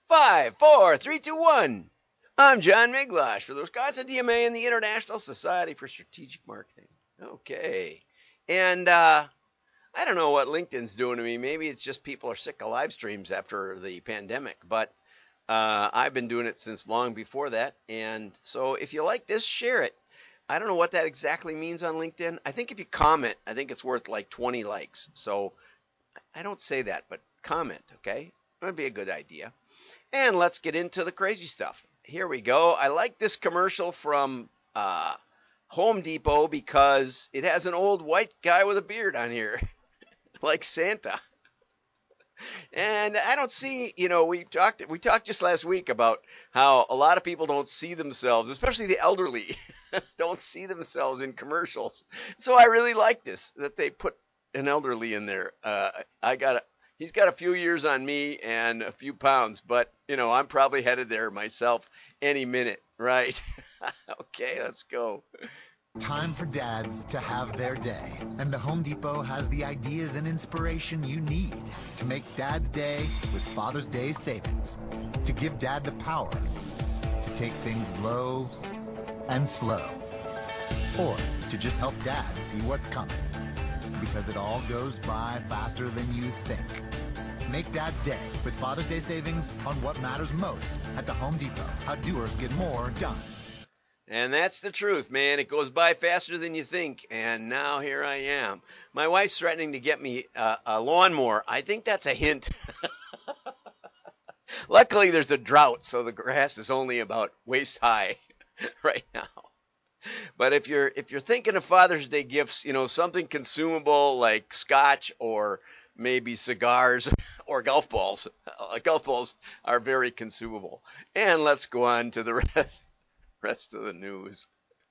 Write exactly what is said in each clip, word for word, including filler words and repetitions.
Five, four, three, two, one. I'm John Miglash for the Wisconsin D M A and the International Society for Strategic Marketing. Okay. And uh, I don't know what LinkedIn's doing to me. Maybe it's just people are sick of live streams after the pandemic. But uh, I've been doing it since long before that. And so if you like this, share it. I don't know what that exactly means on LinkedIn. I think if you comment, I think it's worth like twenty likes. So I don't say that, but comment, okay? That would be a good idea. And let's get into the crazy stuff. Here we go. I like this commercial from uh, Home Depot because it has an old white guy with a beard on here, like Santa. And I don't see, you know, we talked we talked just last week about how a lot of people don't see themselves, especially the elderly, don't see themselves in commercials. So I really like this, that they put an elderly in there. Uh, I got a, he's got a few years on me and a few pounds, but, you know, I'm probably headed there myself any minute, right? Okay, let's go. Time for dads to have their day, and the Home Depot has the ideas and inspiration you need to make Dad's Day with Father's Day savings, to give Dad the power to take things low and slow, or to just help Dad see what's coming, because it all goes by faster than you think. Make Dad's Day with Father's Day savings on what matters most at the Home Depot. How doers get more done. And that's the truth, man. It goes by faster than you think. And now here I am. My wife's threatening to get me uh, a lawnmower. I think that's a hint. Luckily, there's a drought, so the grass is only about waist high right now. But if you're if you're thinking of Father's Day gifts, you know, something consumable like scotch or maybe cigars or golf balls. Uh, golf balls are very consumable. And let's go on to the rest. Rest of the news.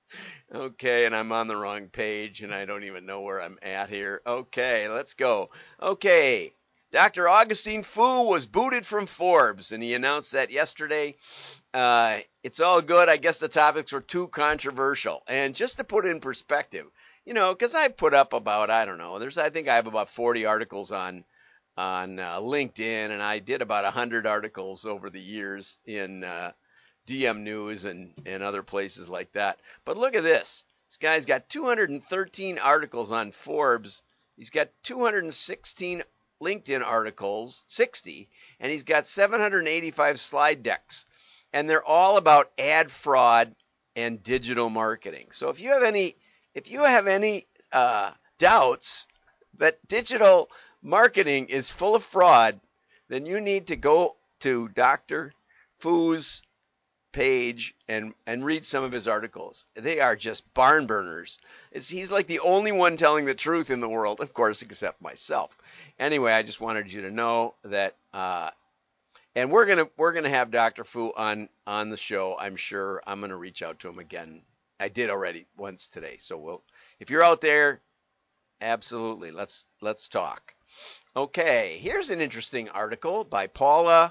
Okay, and I'm on the wrong page and I don't even know where I'm at here. Okay, let's go. Okay, Doctor Augustine Fou was booted from Forbes, and he announced that yesterday. Uh, it's all good. I guess the topics were too controversial. And just to put it in perspective, you know, because I put up about, I don't know, there's I think I have about forty articles on on uh, LinkedIn, and I did about one hundred articles over the years in uh, D M News and, and other places like that. But look at this. This guy's got two hundred thirteen articles on Forbes. He's got two hundred sixteen LinkedIn articles, sixty, and he's got seven hundred eighty-five slide decks. And they're all about ad fraud and digital marketing. So if you have any if you have any uh, doubts that digital marketing is full of fraud, then you need to go to Doctor Fou's page and and read some of his articles. They are just barn burners. It's, he's like the only one telling the truth in the world, of course, except myself. Anyway, I just wanted you to know that, uh, and we're gonna we're gonna have Doctor Fou on on the show. I'm sure. I'm gonna reach out to him again. I did already once today. So we'll, if you're out there, absolutely, let's let's talk. Okay, here's an interesting article by Paula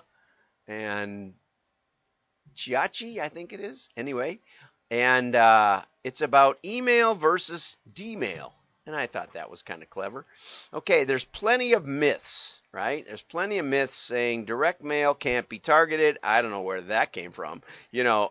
and Chiachi, I think it is. Anyway, and uh, it's about email versus D-mail. And I thought that was kind of clever. Okay, there's plenty of myths, right? There's plenty of myths saying direct mail can't be targeted. I don't know where that came from. You know,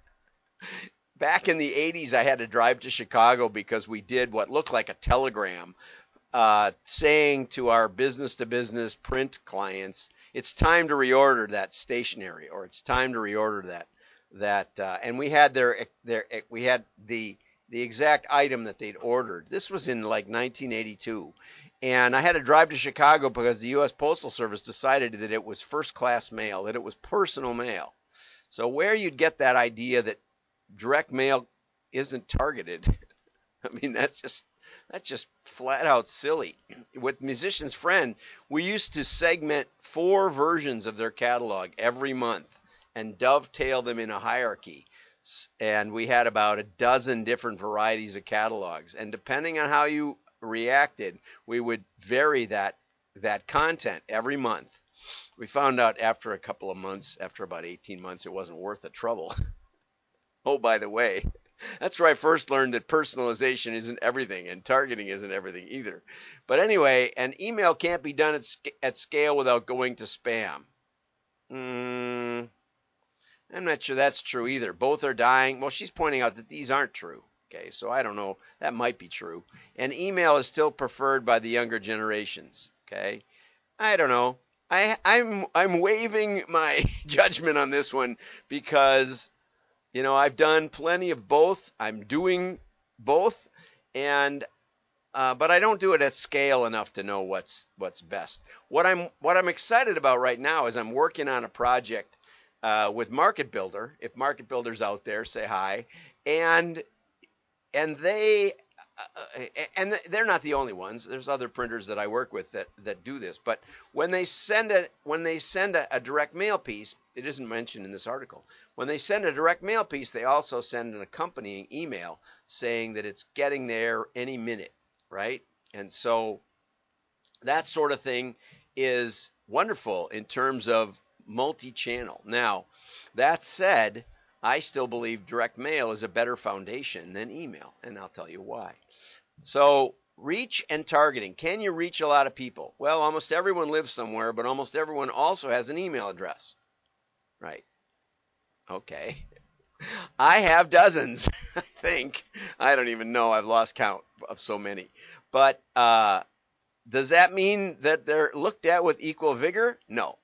back in the eighties, I had to drive to Chicago because we did what looked like a telegram uh, saying to our business-to-business print clients, it's time to reorder that stationery, or it's time to reorder that that. Uh, and we had their their we had the the exact item that they'd ordered. This was in like nineteen eighty-two, and I had to drive to Chicago because the U S Postal Service decided that it was first-class mail, that it was personal mail. So where you'd get that idea that direct mail isn't targeted, I mean, that's just that's just flat out silly. With Musician's Friend, we used to segment four versions of their catalog every month and dovetail them in a hierarchy. And we had about a dozen different varieties of catalogs. And depending on how you reacted, we would vary that that content every month. We found out after a couple of months, after about eighteen months, it wasn't worth the trouble. Oh, by the way, that's where I first learned that personalization isn't everything and targeting isn't everything either. But anyway, an email can't be done at, sc- at scale without going to spam. Mm, I'm not sure that's true either. Both are dying. Well, she's pointing out that these aren't true. Okay, so I don't know. That might be true. And email is still preferred by the younger generations. Okay, I don't know. I, I'm I'm waiving my judgment on this one because you know I've done plenty of both. I'm doing both, and uh, but I don't do it at scale enough to know what's what's best. What I'm what I'm excited about right now is I'm working on a project uh, with Market Builder. If Market Builder's out there, say hi. And and they uh, and they're not the only ones. There's other printers that I work with that that do this. But when they send a when they send a, a direct mail piece, it isn't mentioned in this article. When they send a direct mail piece, they also send an accompanying email saying that it's getting there any minute, right? And so that sort of thing is wonderful in terms of multi-channel. Now, that said, I still believe direct mail is a better foundation than email, and I'll tell you why. So, reach and targeting. Can you reach a lot of people? Well, almost everyone lives somewhere, but almost everyone also has an email address. Right. Okay. I have dozens, I think. I don't even know. I've lost count of so many. But uh, does that mean that they're looked at with equal vigor? No.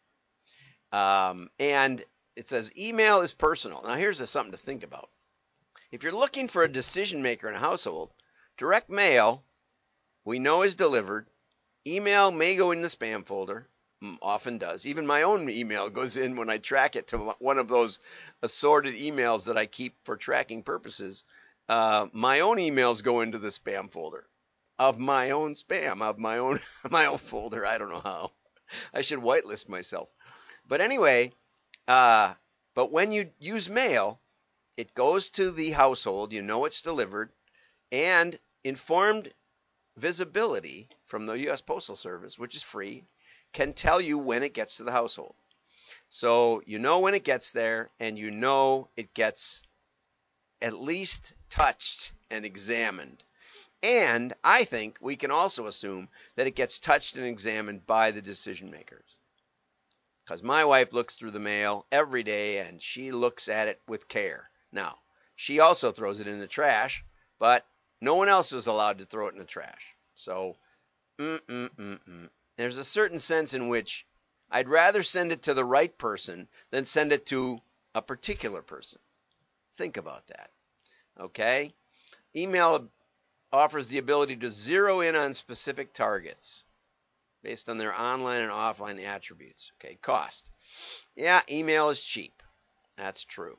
Um, and it says email is personal. Now, here's a, something to think about. If you're looking for a decision maker in a household, direct mail, we know is delivered. Email may go in the spam folder. Often does. Even my own email goes in when I track it to one of those assorted emails that I keep for tracking purposes. Uh, my own emails go into the spam folder of my own spam, of my own my own folder. I don't know how. I should whitelist myself. But anyway, uh, but when you use mail, it goes to the household. You know it's delivered, and informed visibility from the U S Postal Service, which is free, can tell you when it gets to the household. So you know when it gets there, and you know it gets at least touched and examined. And I think we can also assume that it gets touched and examined by the decision makers. Because my wife looks through the mail every day, and she looks at it with care. Now, she also throws it in the trash, but no one else was allowed to throw it in the trash. So, mm-mm-mm-mm. There's a certain sense in which I'd rather send it to the right person than send it to a particular person. Think about that. Okay? Email offers the ability to zero in on specific targets based on their online and offline attributes. Okay, cost. Yeah, email is cheap. That's true.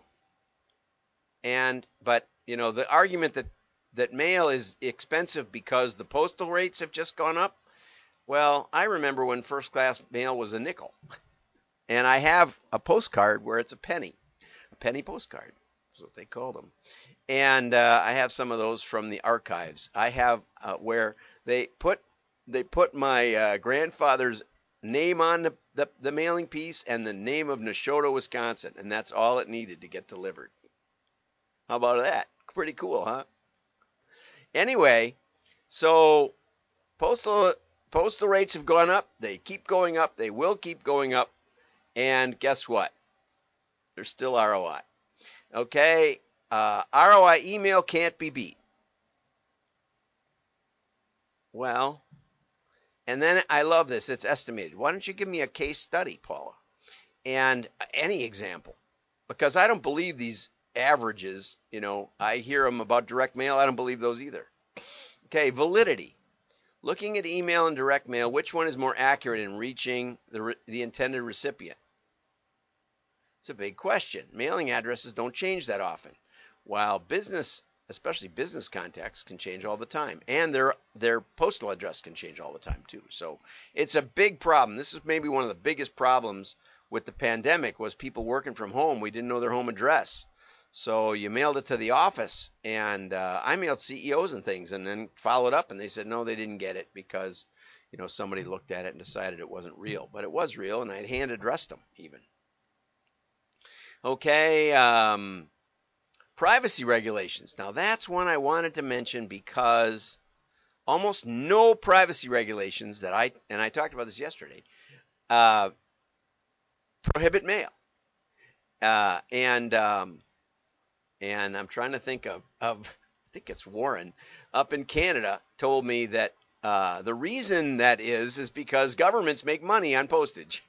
And but, you know, the argument that that mail is expensive because the postal rates have just gone up. Well, I remember when first class mail was a nickel. And I have a postcard where it's a penny. A penny postcard. That's what they called them. And uh, I have some of those from the archives. I have uh, where they put they put my uh, grandfather's name on the, the, the mailing piece and the name of Neshota, Wisconsin. And that's all it needed to get delivered. How about that? Pretty cool, huh? Anyway, so postal postal rates have gone up. They keep going up. They will keep going up. And guess what? There's still R O I. Okay, uh, R O I email can't be beat. Well, and then I love this. It's estimated. Why don't you give me a case study, Paula? And any example. Because I don't believe these averages. You know, I hear them about direct mail. I don't believe those either. Okay, validity. Looking at email and direct mail, which one is more accurate in reaching the, the intended recipient? It's a big question. Mailing addresses don't change that often, while business, especially business contacts, can change all the time, and their their postal address can change all the time too. So it's a big problem. This is maybe one of the biggest problems with the pandemic was people working from home. We didn't know their home address. So you mailed it to the office, and uh, I mailed C E Os and things, and then followed up, and they said no, they didn't get it because, you know, somebody looked at it and decided it wasn't real, but it was real, and I hand addressed them even. Okay, um, privacy regulations. Now that's one I wanted to mention because almost no privacy regulations that I and I talked about this yesterday uh, prohibit mail. Uh, and um, and I'm trying to think of, of I think it's Warren up in Canada told me that uh, the reason that is is because governments make money on postage.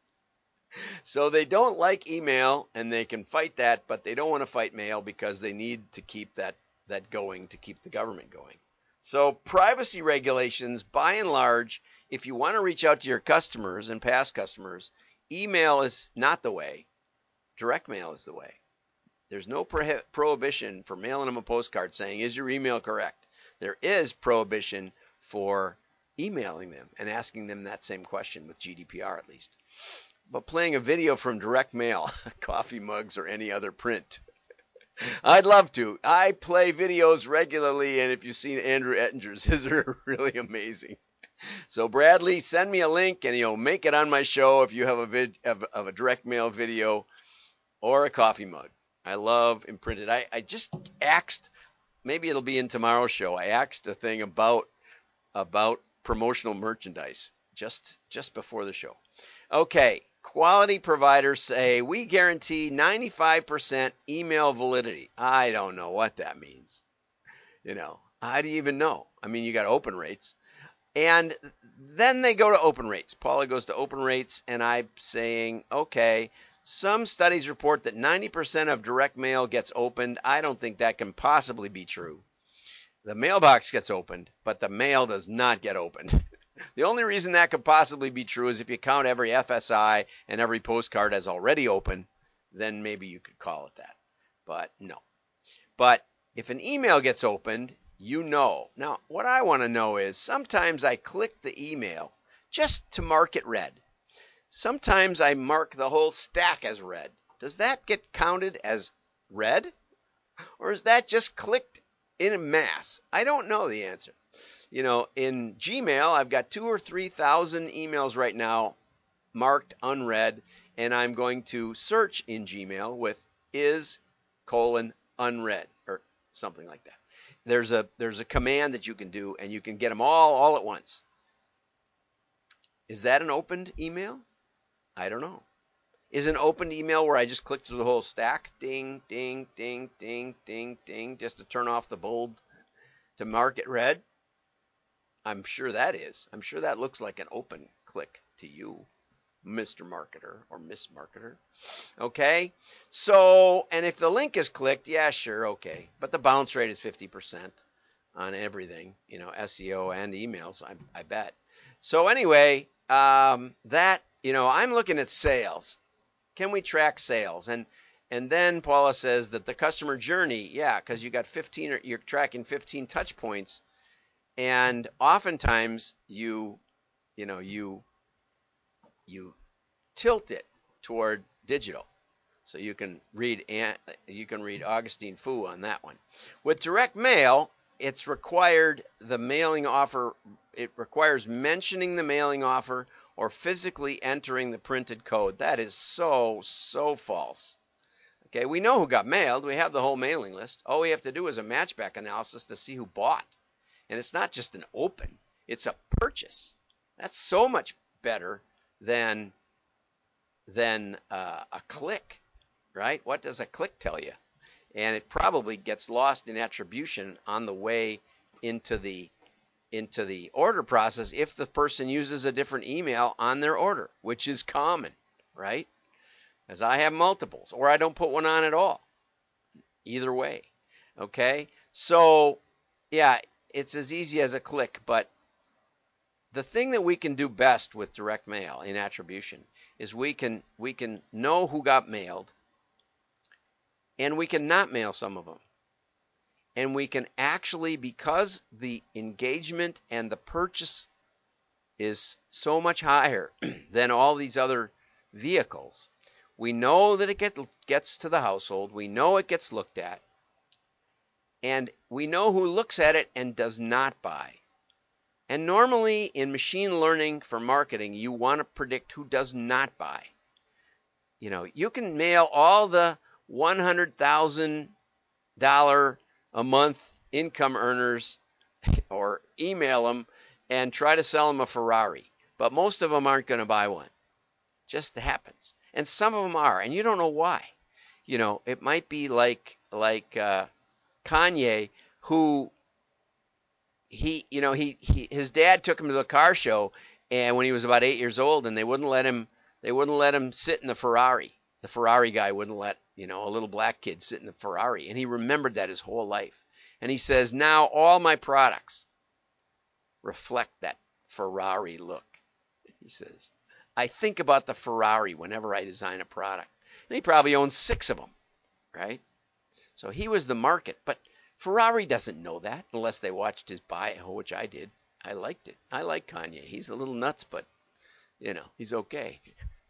So they don't like email and they can fight that, but they don't want to fight mail because they need to keep that, that going to keep the government going. So privacy regulations, by and large, if you want to reach out to your customers and past customers, email is not the way. Direct mail is the way. There's no prohi- prohibition for mailing them a postcard saying, is your email correct? There is prohibition for emailing them and asking them that same question with G D P R at least. But playing a video from direct mail, coffee mugs, or any other print, I'd love to. I play videos regularly, and if you've seen Andrew Ettinger's, his are really amazing. So Bradley, send me a link, and you'll make it on my show if you have a vid of, of a direct mail video or a coffee mug. I love imprinted. I, I just axed, maybe it'll be in tomorrow's show. I axed a thing about about promotional merchandise just just before the show. Okay, quality providers say we guarantee ninety-five percent email validity. I don't know what that means. You know, how do you even know? I mean, you got open rates. And then they go to open rates. Paula goes to open rates, and I'm saying, okay, some studies report that ninety percent of direct mail gets opened. I don't think that can possibly be true. The mailbox gets opened, but the mail does not get opened. The only reason that could possibly be true is if you count every F S I and every postcard as already open, then maybe you could call it that. But no. But if an email gets opened, you know. Now, what I want to know is sometimes I click the email just to mark it read. Sometimes I mark the whole stack as read. Does that get counted as read? Or is that just clicked in mass? I don't know the answer. You know, in Gmail, I've got two or three thousand emails right now marked unread, and I'm going to search in Gmail with is colon unread or something like that. There's a there's a command that you can do, and you can get them all all at once. Is that an opened email? I don't know. Is an opened email where I just click through the whole stack, ding, ding, ding, ding, ding, ding, just to turn off the bold to mark it read? I'm sure that is. I'm sure that looks like an open click to you, Mister Marketer or Miss Marketer. Okay? So, and if the link is clicked, yeah, sure, okay. But the bounce rate is fifty percent on everything, you know, S E O and emails, I, I bet. So anyway, um, that, you know, I'm looking at sales. Can we track sales? And and then Paula says that the customer journey, yeah, because you got fifteen, you're tracking fifteen touch points. And oftentimes you, you know, you, you tilt it toward digital. So you can read, you can read Augustine Fu on that one. With direct mail, it's required the mailing offer, it requires mentioning the mailing offer or physically entering the printed code. That is so, so false. Okay, we know who got mailed. We have the whole mailing list. All we have to do is a matchback analysis to see who bought. And it's not just an open, it's a purchase. That's so much better than, than uh, a click, right? What does a click tell you? And it probably gets lost in attribution on the way into the, into the order process if the person uses a different email on their order, which is common, right? As I have multiples, or I don't put one on at all. Either way, okay? So, yeah, it's as easy as a click, but the thing that we can do best with direct mail in attribution is we can we can know who got mailed, and we can not mail some of them. And we can actually, because the engagement and the purchase is so much higher than all these other vehicles, we know that it get, gets to the household, we know it gets looked at, and we know who looks at it and does not buy. And normally in machine learning for marketing, you want to predict who does not buy. You know, you can mail all the one hundred thousand dollars a month income earners or email them and try to sell them a Ferrari. But most of them aren't going to buy one. Just happens. And some of them are, and you don't know why. You know, it might be like like uh, Kanye, who he, you know, he, he his dad took him to the car show, and when he was about eight years old, and they wouldn't let him they wouldn't let him sit in the Ferrari. The Ferrari guy wouldn't let, you know, a little black kid sit in the Ferrari, and he remembered that his whole life. And he says, now all my products reflect that Ferrari look. He says, I think about the Ferrari whenever I design a product. And he probably owns six of them, right? So he was the market, but Ferrari doesn't know that unless they watched his bio, which I did. I liked it. I like Kanye. He's a little nuts, but, you know, he's okay.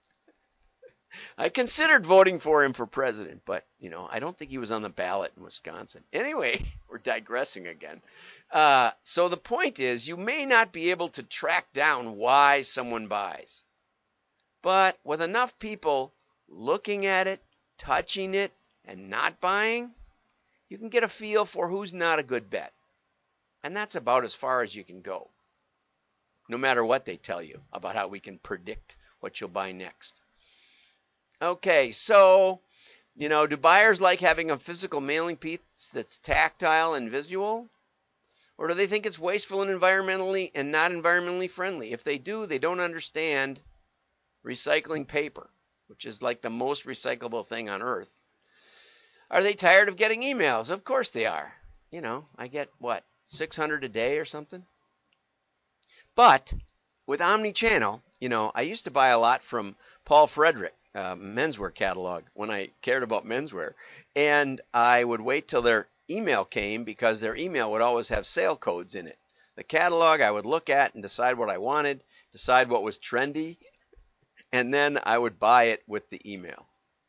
I considered voting for him for president, but, you know, I don't think he was on the ballot in Wisconsin. Anyway, we're digressing again. Uh, so the point is, you may not be able to track down why someone buys. But with enough people looking at it, touching it, and not buying, you can get a feel for who's not a good bet. And that's about as far as you can go, no matter what they tell you about how we can predict what you'll buy next. Okay, so, you know, do buyers like having a physical mailing piece that's tactile and visual? Or do they think it's wasteful and environmentally and not environmentally friendly? If they do, they don't understand recycling paper, which is like the most recyclable thing on earth. Are they tired of getting emails? Of course they are. You know, I get, what, six hundred a day or something? But with Omnichannel, you know, I used to buy a lot from Paul Frederick, uh, menswear catalog, when I cared about menswear. And I would wait till their email came because their email would always have sale codes in it. The catalog I would look at and decide what I wanted, decide what was trendy, and then I would buy it with the email.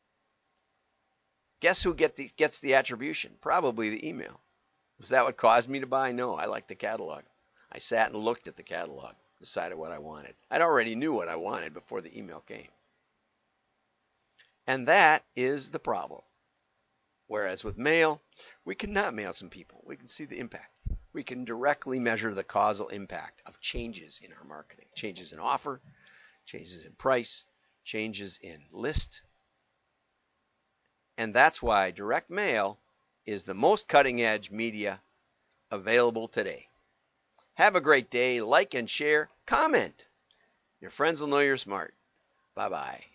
Guess who get the, gets the attribution? Probably the email. Was that what caused me to buy? No, I liked the catalog. I sat and looked at the catalog, decided what I wanted. I'd already knew what I wanted before the email came. And that is the problem. Whereas with mail, we cannot mail some people. We can see the impact. We can directly measure the causal impact of changes in our marketing. Changes in offer, changes in price, changes in list. And that's why direct mail is the most cutting edge media available today. Have a great day. Like and share. Comment. Your friends will know you're smart. Bye-bye.